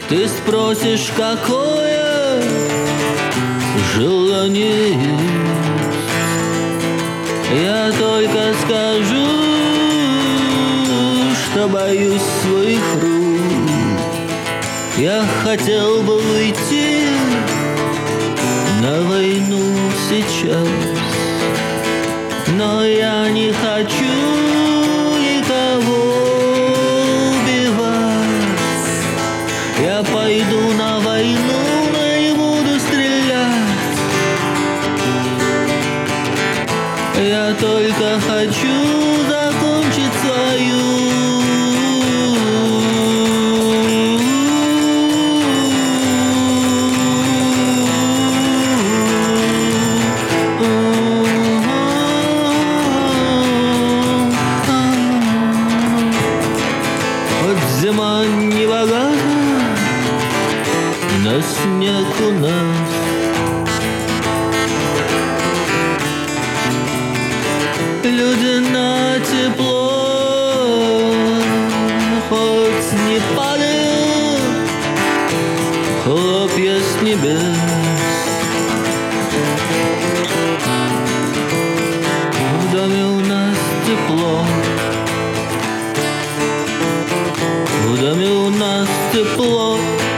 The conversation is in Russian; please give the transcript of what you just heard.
Ты спросишь, какое желание есть? Я только скажу, что боюсь своих рук. Я хотел бы выйти на войну сейчас, но я не хочу никого убивать. Я пойду на войну, но не буду стрелять. Я только хочу закончить свою зима не богата, на снег у нас. Люди на тепло, хоть не падают хлопья с небес. В доме у нас тепло, в доме у нас тепло.